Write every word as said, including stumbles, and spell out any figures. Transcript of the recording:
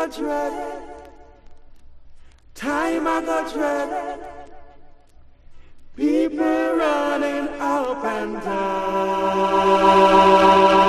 go dread, time I go dread, people running up and down.